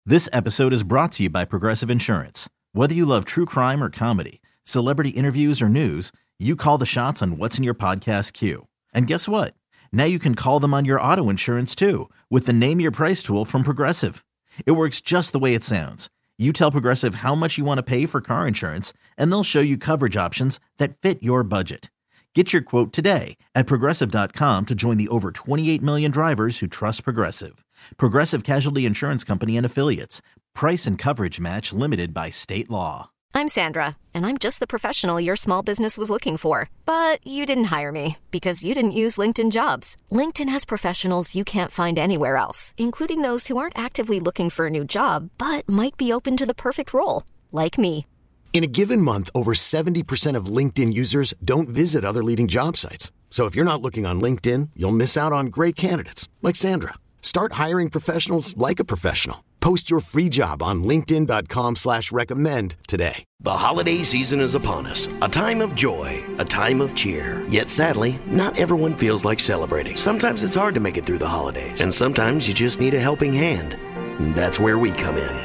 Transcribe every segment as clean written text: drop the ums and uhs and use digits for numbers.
This episode is brought to you by Progressive Insurance. Whether you love true crime or comedy, celebrity interviews or news, you call the shots on what's in your podcast queue. And guess what? Now you can call them on your auto insurance too with the Name Your Price tool from Progressive. It works just the way it sounds. You tell Progressive how much you want to pay for car insurance, and they'll show you coverage options that fit your budget. Get your quote today at Progressive.com to join the over 28 million drivers who trust Progressive. Progressive Casualty Insurance Company and Affiliates. Price and coverage match limited by state law. I'm Sandra, and I'm just the professional your small business was looking for. But you didn't hire me because you didn't use LinkedIn Jobs. LinkedIn has professionals you can't find anywhere else, including those who aren't actively looking for a new job, but might be open to the perfect role, like me. In a given month, over 70% of LinkedIn users don't visit other leading job sites. So if you're not looking on LinkedIn, you'll miss out on great candidates like Sandra. Start hiring professionals like a professional. Post your free job on linkedin.com/recommend today. The holiday season is upon us, a time of joy, a time of cheer. Yet sadly, not everyone feels like celebrating. Sometimes it's hard to make it through the holidays, and sometimes you just need a helping hand. And that's where we come in.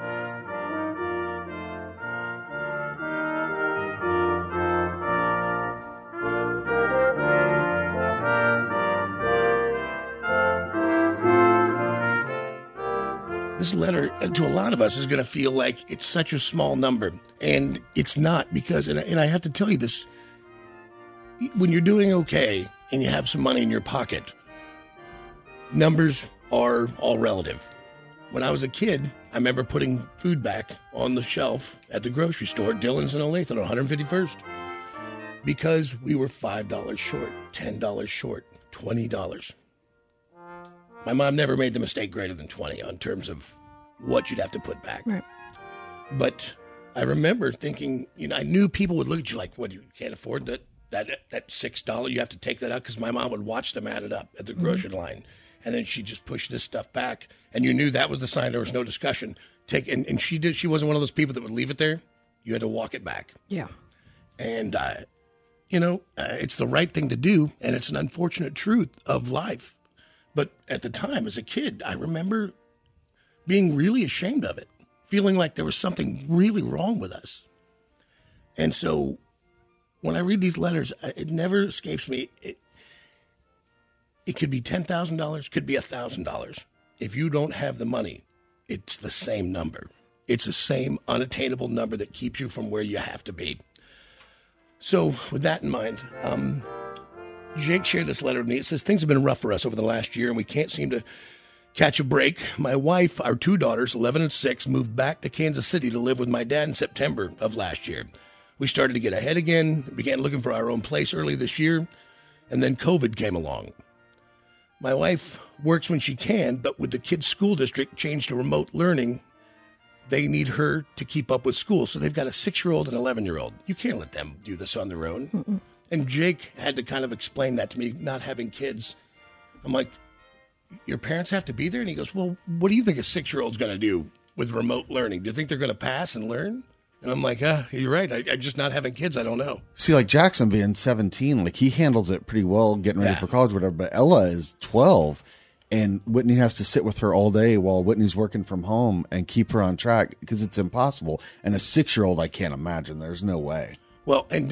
This letter to a lot of us is going to feel like it's such a small number, and it's not, because, and I have to tell you this, when you're doing okay and you have some money in your pocket, numbers are all relative. When I was a kid, I remember putting food back on the shelf at the grocery store, Dillon's and Olathe on 151st, because we were $5 short, $10 short, $20. My mom never made the mistake greater than 20 on terms of what you'd have to put back. Right. But I remember thinking, I knew people would look at you like, what, you can't afford that $6? You have to take that out? Because my mom would watch them add it up at the grocery line. And then she'd just push this stuff back. And you knew that was the sign there was no discussion. And she wasn't one of those people that would leave it there. You had to walk it back. Yeah. And, it's the right thing to do. And it's an unfortunate truth of life. But at the time, as a kid, I remember being really ashamed of it, feeling like there was something really wrong with us. And so when I read these letters, it never escapes me. It could be $10,000, could be $1,000. If you don't have the money, it's the same number. It's the same unattainable number that keeps you from where you have to be. So with that in mind, Jake shared this letter with me. It says, things have been rough for us over the last year, and we can't seem to catch a break. My wife, our two daughters, 11 and 6, moved back to Kansas City to live with my dad in September of last year. We started to get ahead again, began looking for our own place early this year, and then COVID came along. My wife works when she can, but with the kids' school district changed to remote learning, they need her to keep up with school. So they've got a 6-year-old and 11-year-old. You can't let them do this on their own. Mm-mm. And Jake had to kind of explain that to me, not having kids. I'm like, your parents have to be there? And he goes, well, what do you think a 6-year-old's going to do with remote learning? Do you think they're going to pass and learn? And I'm like, you're right. I'm just not having kids. I don't know. See, like Jackson being 17, like he handles it pretty well, getting ready for college, whatever. But Ella is 12, and Whitney has to sit with her all day while Whitney's working from home and keep her on track because it's impossible. And a 6-year-old, I can't imagine. There's no way. Well, and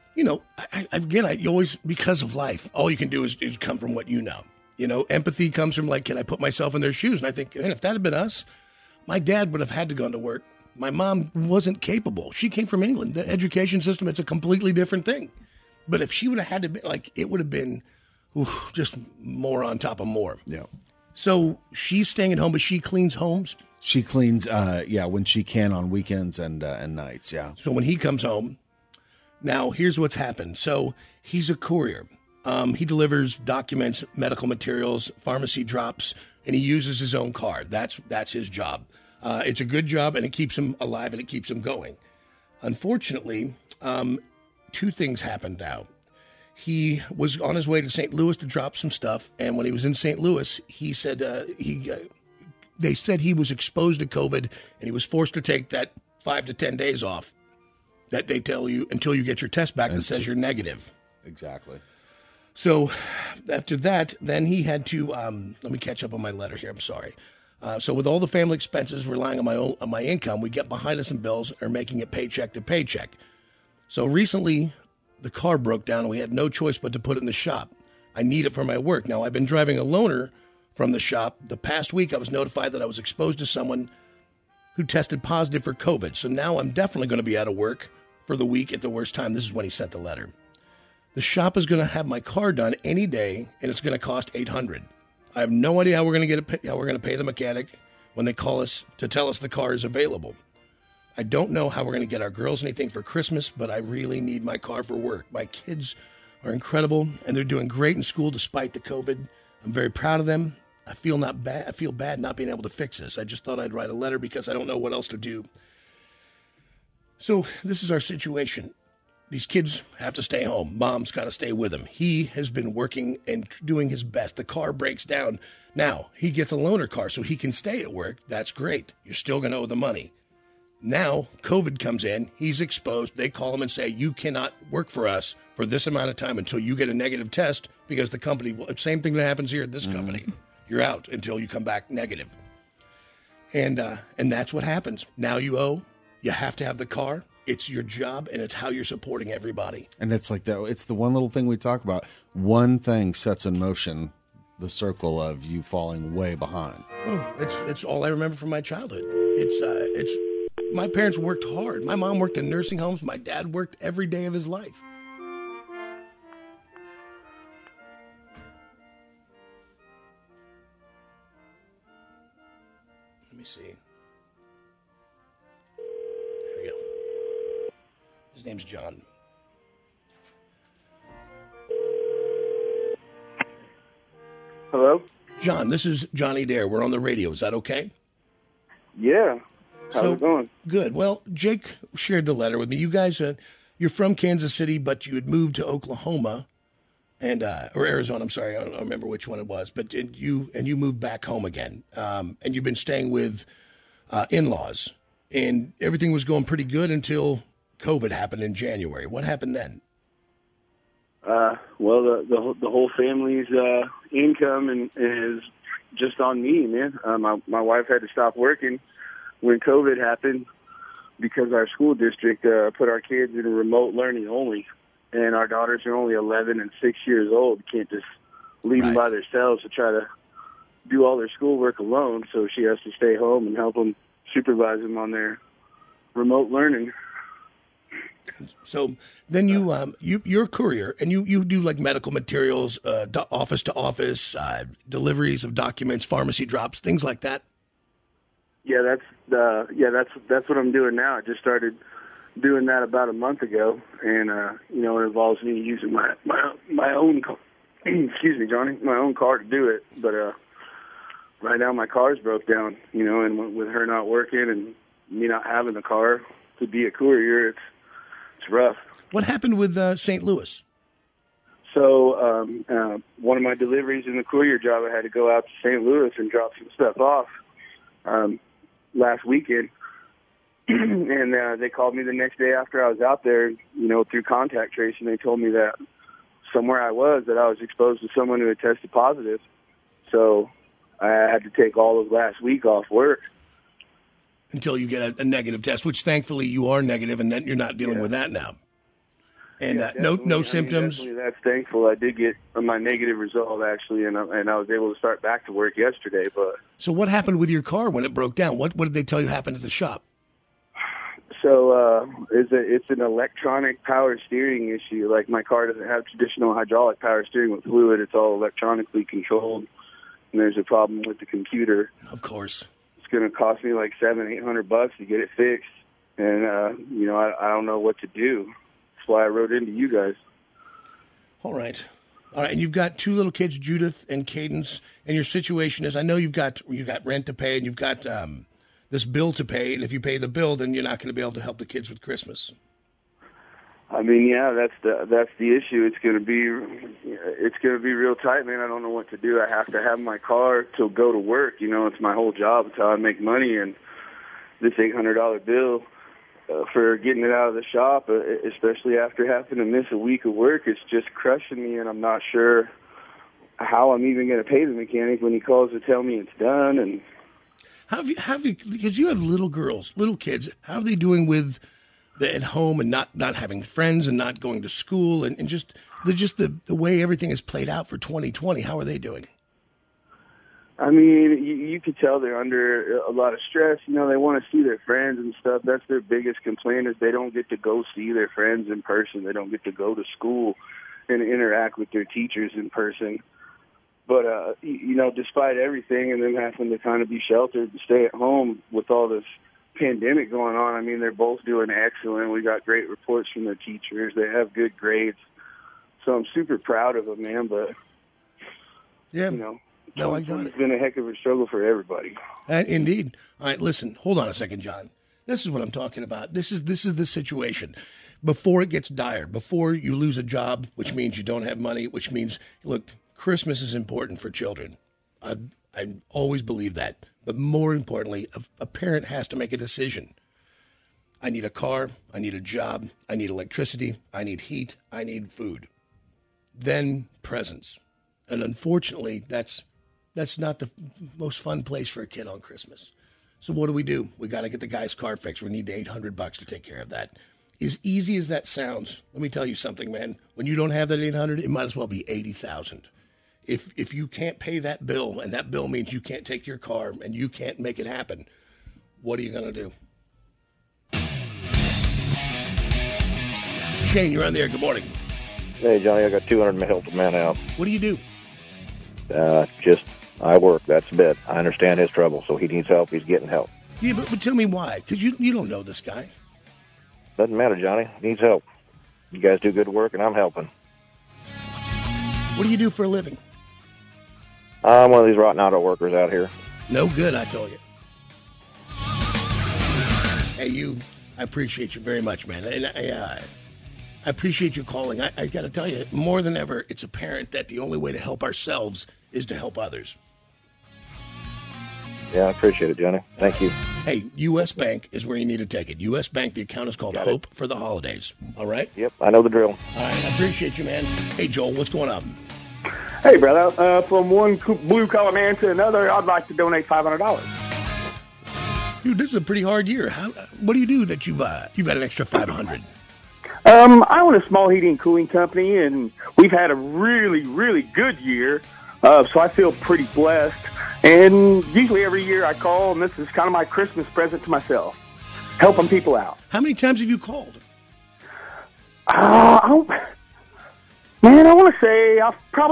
I always, because of life, all you can do is come from what you know. Empathy comes from can I put myself in their shoes? And I think, man, if that had been us, my dad would have had to go to work. My mom wasn't capable. She came from England. The education system, it's a completely different thing. But if she would have had to be, it would have been just more on top of more. Yeah. So she's staying at home, but she cleans homes. She cleans, when she can on weekends and nights, yeah. So when he comes home, now here's what's happened. So he's a courier. He delivers documents, medical materials, pharmacy drops, and he uses his own car. That's his job. It's a good job, and it keeps him alive, and it keeps him going. Unfortunately, two things happened now. He was on his way to St. Louis to drop some stuff, and when he was in St. Louis, he said they said he was exposed to COVID, and he was forced to take that 5 to 10 days off that they tell you until you get your test back that says you're negative. Exactly. So after that, then he had to, let me catch up on my letter here. I'm sorry. So with all the family expenses relying on my income, we get behind on some bills or making it paycheck to paycheck. So recently, the car broke down and we had no choice but to put it in the shop. I need it for my work. Now, I've been driving a loaner from the shop. The past week, I was notified that I was exposed to someone who tested positive for COVID. So now I'm definitely going to be out of work for the week at the worst time. This is when he sent the letter. The shop is going to have my car done any day, and it's going to cost $800. I have no idea how we're going to pay the mechanic when they call us to tell us the car is available. I don't know how we're going to get our girls anything for Christmas, but I really need my car for work. My kids are incredible, and they're doing great in school despite the COVID. I'm very proud of them. I feel bad not being able to fix this. I just thought I'd write a letter because I don't know what else to do. So this is our situation. These kids have to stay home. Mom's got to stay with him. He has been working and doing his best. The car breaks down. Now, he gets a loaner car so he can stay at work. That's great. You're still going to owe the money. Now, COVID comes in. He's exposed. They call him and say, you cannot work for us for this amount of time until you get a negative test because the company, same thing that happens here at this company. You're out until you come back negative. And that's what happens. Now you owe. You have to have the car. It's your job, and it's how you're supporting everybody. And it's like that. It's the one little thing we talk about. One thing sets in motion the circle of you falling way behind. Oh, it's all I remember from my childhood. It's my parents worked hard. My mom worked in nursing homes. My dad worked every day of his life. Let me see. There we go. His name's John. Hello? John, this is Johnny Dare. We're on the radio. Is that okay? Yeah. How's it going? Good. Well, Jake shared the letter with me. You guys, you're from Kansas City, but you had moved to Oklahoma and or Arizona. I'm sorry, I don't remember which one it was. But you moved back home again, and you've been staying with in-laws, and everything was going pretty good until COVID happened in January. What happened then? Well, the whole family's income is just on me, man. My wife had to stop working when COVID happened because our school district put our kids in remote learning only, and our daughters are only 11 and 6 years old. Can't just leave them by themselves to try to do all their schoolwork alone. So she has to stay home and help them, supervise them on their remote learning. So then you're a courier, and you do like medical materials, office to office, deliveries of documents, pharmacy drops, things like that. Yeah, that's what I'm doing now. I just started doing that about a month ago, and it involves me using my own excuse me, Johnny, my own car to do it. But right now my car's broke down, and with her not working and me not having the car to be a courier, it's rough. What happened with St. Louis? So one of my deliveries in the courier job, I had to go out to St. Louis and drop some stuff off last weekend. And they called me the next day after I was out there, through contact tracing. They told me that somewhere I was exposed to someone who had tested positive. So I had to take all of last week off work. Until you get a negative test, which thankfully you are negative, and then you're not dealing with that now. And no symptoms. That's thankful. I did get my negative result actually, and I was able to start back to work yesterday. But so what happened with your car when it broke down? What did they tell you happened at the shop? So it's an electronic power steering issue. Like my car doesn't have traditional hydraulic power steering with fluid. It's all electronically controlled, and there's a problem with the computer. Of course. Going to cost me like $700-800 to get it fixed, and I don't know what to do. That's why I wrote into you guys. All right, and you've got two little kids, Judith and Cadence, and your situation is, I know you've got rent to pay, and you've got this bill to pay, and if you pay the bill, then you're not going to be able to help the kids with Christmas. I mean, yeah, that's the issue. It's going to be real tight, man. I don't know what to do. I have to have my car to go to work. It's my whole job. It's how I make money. And this $800 bill for getting it out of the shop, especially after having to miss a week of work, it's just crushing me. And I'm not sure how I'm even going to pay the mechanic when he calls to tell me it's done. And How have you, because you have little girls, little kids, how are they doing with at home and not having friends and not going to school and just the way everything is played out for 2020? How are they doing? I mean, you could tell they're under a lot of stress. You know, they want to see their friends and stuff. That's their biggest complaint is they don't get to go see their friends in person. They don't get to go to school and interact with their teachers in person. But, you know, despite everything and them having to kind of be sheltered and stay at home with all this pandemic going on, I mean, they're both doing excellent. We got great reports from their teachers. They have good grades. So I'm super proud of them, man. But, yeah, you know. No, I got it. It's been a heck of a struggle for everybody. Indeed. All right, listen, hold on a second, John. This is what I'm talking about. This is the situation. Before it gets dire, before you lose a job, which means you don't have money, which means, look, Christmas is important for children. I always believe that. But more importantly, a parent has to make a decision. I need a car. I need a job. I need electricity. I need heat. I need food. Then presents. And unfortunately, that's not the most fun place for a kid on Christmas. So what do? We got to get the guy's car fixed. We need the $800 to take care of that. As easy as that sounds, let me tell you something, man. When you don't have that $800, it might as well be $80,000. If you can't pay that bill, and that bill means you can't take your car and you can't make it happen, what are you going to do? Shane, you're on the air. Good morning. Hey, Johnny, I got 200 to help a man out. What do you do? I work. That's a bit. I understand his trouble, so he needs help. He's getting help. Yeah, but tell me why, because you don't know this guy. Doesn't matter, Johnny. He needs help. You guys do good work, and I'm helping. What do you do for a living? I'm one of these rotten auto workers out here. No good, I told you. Hey, I appreciate you very much, man. And I appreciate you calling. I got to tell you, more than ever, it's apparent that the only way to help ourselves is to help others. Yeah, I appreciate it, Johnny. Thank you. Hey, U.S. Bank is where you need to take it. U.S. Bank, the account is called Hope for the Holidays. All right? Yep, I know the drill. All right, I appreciate you, man. Hey, Joel, what's going on? Hey, brother. From one blue-collar man to another, I'd like to donate $500. Dude, this is a pretty hard year. What do you do that you've got an extra $500? I own a small heating and cooling company, and we've had a really, really good year, so I feel pretty blessed. And usually every year I call, and this is kind of my Christmas present to myself, helping people out. How many times have you called? I want to say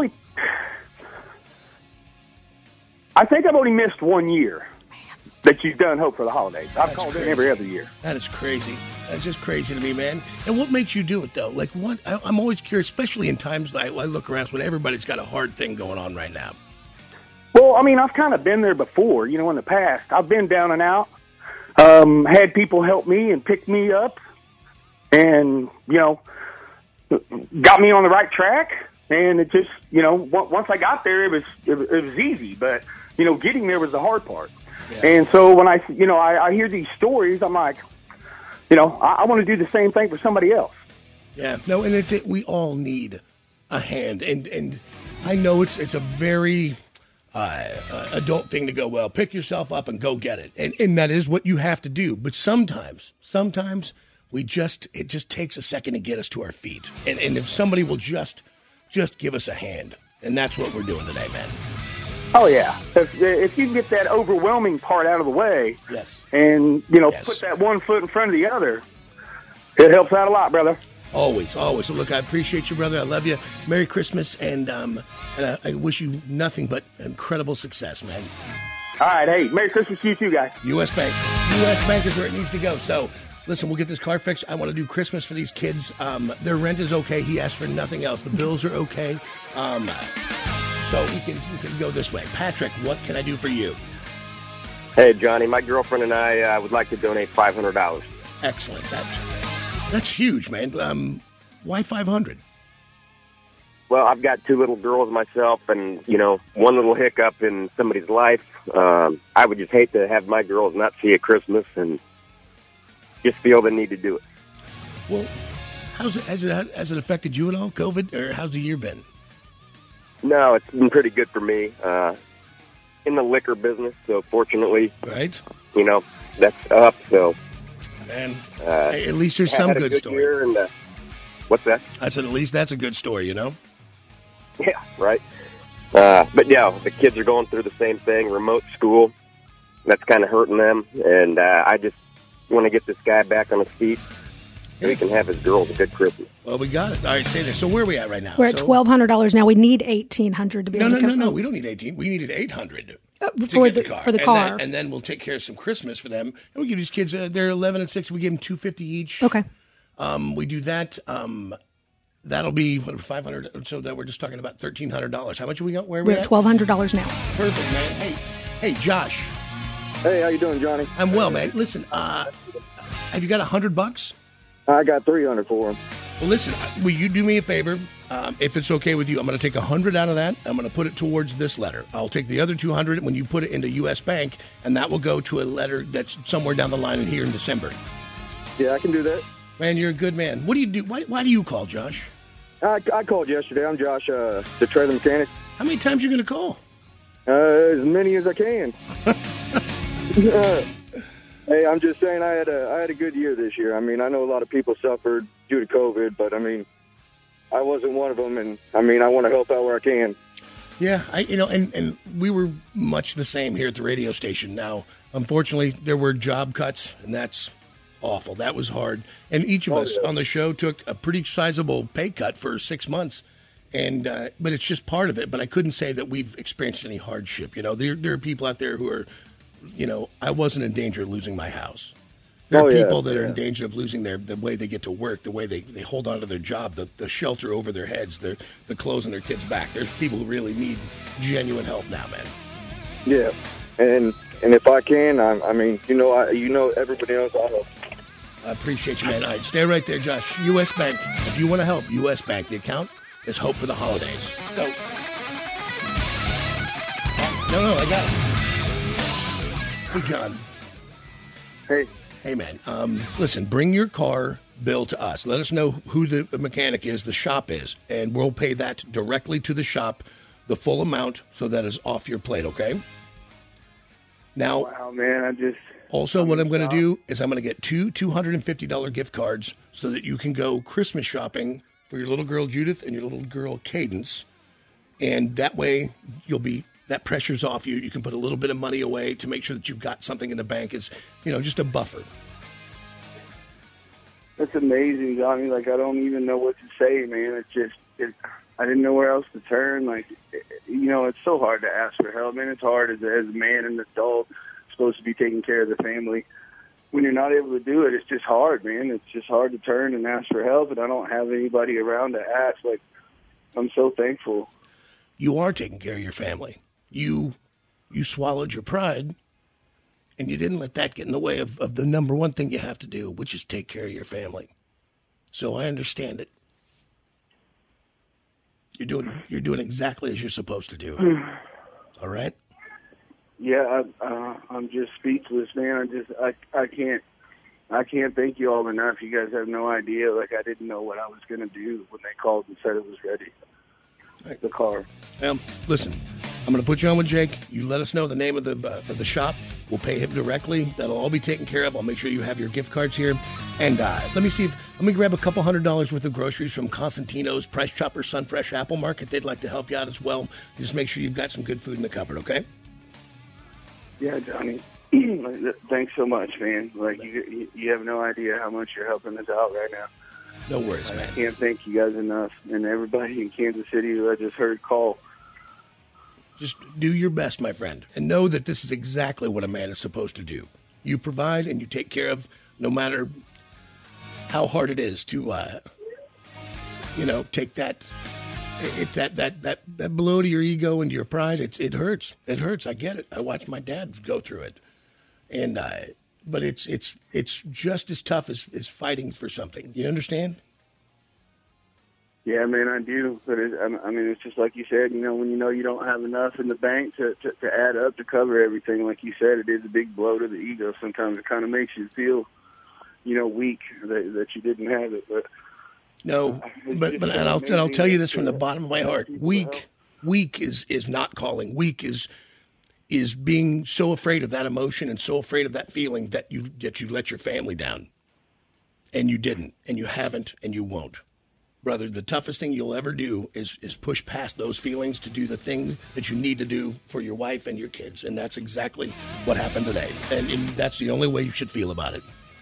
I think I've only missed 1 year that you've done Hope for the Holidays. I've called in every other year. That is crazy. That's just crazy to me, man. And what makes you do it, though? Like, what? I'm always curious, especially in times I look around when everybody's got a hard thing going on right now. Well, I mean, I've kind of been there before, in the past. I've been down and out, had people help me and pick me up and, got me on the right track. And it just, once I got there, it was easy. But, getting there was the hard part. Yeah. And so when I hear these stories, I'm like, I want to do the same thing for somebody else. Yeah, no, and we all need a hand. And I know it's a very adult thing to go, well, pick yourself up and go get it. And that is what you have to do. But sometimes it just takes a second to get us to our feet. And if somebody will just give us a hand. And that's what we're doing today, man. Oh, yeah. If you can get that overwhelming part out of the way, yes, and, put that one foot in front of the other, it helps out a lot, brother. Always, always. So, look, I appreciate you, brother. I love you. Merry Christmas, and I wish you nothing but incredible success, man. All right, hey, Merry Christmas to you too, guys. U.S. Bank. U.S. Bank is where it needs to go. So, listen, we'll get this car fixed. I want to do Christmas for these kids. Their rent is okay. He asked for nothing else. The bills are okay. So we can go this way. Patrick, what can I do for you? Hey, Johnny, my girlfriend and I would like to donate $500. Excellent. That's huge, man. Why 500? Well, I've got 2 little girls myself, and, one little hiccup in somebody's life. I would just hate to have my girls not see a Christmas and just feel the need to do it. Well, has it affected you at all, COVID, or how's the year been? No, it's been pretty good for me. in the liquor business, so fortunately, right? You know, that's up. So, and at least there's some good story. Year and, what's that? I said, at least that's a good story, you know? Yeah, right. But yeah, the kids are going through the same thing, remote school. That's kind of hurting them. And I just want to get this guy back on his feet so he can have his girls a good Christmas. Well, we got it. All right, stay there. So where are we at right now? We're at $1,200 now. We need $1,800 to be able to come. No. We don't need 18. We needed $800 for the car. And then we'll take care of some Christmas for them. And we give these kids, they're 11 and 6. We give them $250 each. Okay. We do that. That'll be $500. So that we're just talking about $1,300. How much have we got? Where are we We're at $1,200 now. Perfect, man. Hey, Josh. Hey, how you doing, Johnny? I'm well, man. Listen, have you got $100? I got $300 for him. Well, listen, will you do me a favor? If it's okay with you, I'm going to take $100 out of that. I'm going to put it towards this letter. I'll take the other $200 when you put it into U.S. Bank, and that will go to a letter that's somewhere down the line in here in December. Yeah, I can do that. Man, you're a good man. What do you do? Why do you call, Josh? I called yesterday. I'm Josh, the trailer mechanic. How many times are you going to call? As many as I can. Hey, I'm just saying I had a good year this year. I mean, I know a lot of people suffered due to COVID, but I mean, I wasn't one of them, and I mean, I want to help out where I can. Yeah, and we were much the same here at the radio station. Now, unfortunately, there were job cuts, and that's awful. That was hard. And each of us on the show took a pretty sizable pay cut for 6 months. And but it's just part of it. But I couldn't say that we've experienced any hardship. You know, there are people out there who are, you know, I wasn't in danger of losing my house. There are people that are in danger of losing the way they get to work, the way they hold on to their job, the shelter over their heads, the clothes on their kids' back. There's people who really need genuine help now, man. Yeah, and if I can, I mean, you know, everybody else I help. I appreciate you, man. All right, stay right there, Josh. U.S. Bank. If you want to help, U.S. Bank. The account is Hope for the Holidays. So, no, I got it. Hey, John. Hey. Hey, man. Listen, bring your car bill to us. Let us know who the mechanic is, the shop is, and we'll pay that directly to the shop, the full amount, so that is off your plate, okay? Now, wow, man, Also, what I'm going to do is I'm going to get two $250 gift cards so that you can go Christmas shopping for your little girl Judith and your little girl Cadence. And that way that pressure's off you. You can put a little bit of money away to make sure that you've got something in the bank. It's, you know, just a buffer. That's amazing, Johnny. Like, I don't even know what to say, man. I didn't know where else to turn. Like, you know, it's so hard to ask for help, man. It's hard as a man and adult supposed to be taking care of the family. When you're not able to do it, it's just hard, man. It's just hard to turn and ask for help, and I don't have anybody around to ask. Like, I'm so thankful. You are taking care of your family. You swallowed your pride, and you didn't let that get in the way of the number one thing you have to do, which is take care of your family. So I understand it. You're doing exactly as you're supposed to do. All right? Yeah, I'm just speechless, man. I can't thank you all enough. You guys have no idea. Like, I didn't know what I was going to do when they called and said it was ready. Like the car. Listen, I'm going to put you on with Jake. You let us know the name of the shop. We'll pay him directly. That'll all be taken care of. I'll make sure you have your gift cards here. And let me grab a couple $100 worth of groceries from Constantino's, Price Chopper, Sunfresh, Apple Market. They'd like to help you out as well. Just make sure you've got some good food in the cupboard, okay? Yeah, Johnny. Thanks so much, man. Like, you have no idea how much you're helping us out right now. No worries, man. I can't thank you guys enough. And everybody in Kansas City who I just heard call. Just do your best, my friend, and know that this is exactly what a man is supposed to do. You provide and you take care of, no matter how hard it is to, take that. It's that blow to your ego and to your pride. It hurts. It hurts. I get it. I watched my dad go through it, and but it's just as tough as fighting for something. You understand? Yeah, man, I do. But it's just like you said. You know, when you know you don't have enough in the bank to add up to cover everything, like you said, it is a big blow to the ego. Sometimes it kind of makes you feel, weak that you didn't have it, but. No, but I'll tell you this from the bottom of my heart. Weak is not calling. Weak is is being so afraid of that emotion and so afraid of that feeling that you let your family down. And you didn't, and you haven't, and you won't. Brother, the toughest thing you'll ever do is push past those feelings to do the thing that you need to do for your wife and your kids. And that's exactly what happened today. And that's the only way you should feel about it.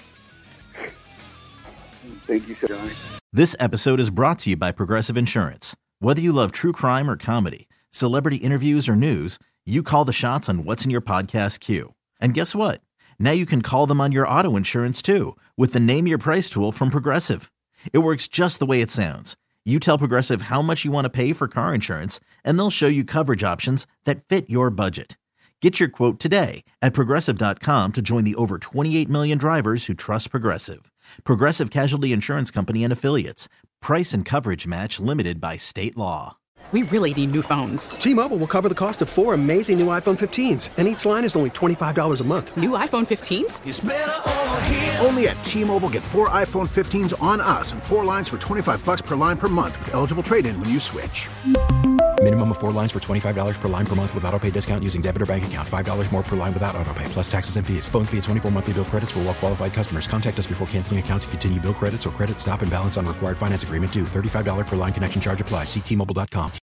Thank you, Johnny. This episode is brought to you by Progressive Insurance. Whether you love true crime or comedy, celebrity interviews or news, you call the shots on what's in your podcast queue. And guess what? Now you can call them on your auto insurance too with the Name Your Price tool from Progressive. It works just the way it sounds. You tell Progressive how much you want to pay for car insurance, and they'll show you coverage options that fit your budget. Get your quote today at Progressive.com to join the over 28 million drivers who trust Progressive. Progressive Casualty Insurance Company and Affiliates. Price and coverage match limited by state law. We really need new phones. T-Mobile will cover the cost of 4 amazing new iPhone 15s, and each line is only $25 a month. New iPhone 15s? It's better over here. Only at T-Mobile, get 4 iPhone 15s on us and 4 lines for $25 per line per month with eligible trade-in when you switch. Minimum of 4 lines for $25 per line per month with autopay discount using debit or bank account. $5 more per line without autopay, plus taxes and fees. Phone fee at 24 monthly bill credits for well-qualified customers. Contact us before canceling account to continue bill credits or credit stop and balance on required finance agreement due. $35 per line connection charge applies. See T-Mobile.com.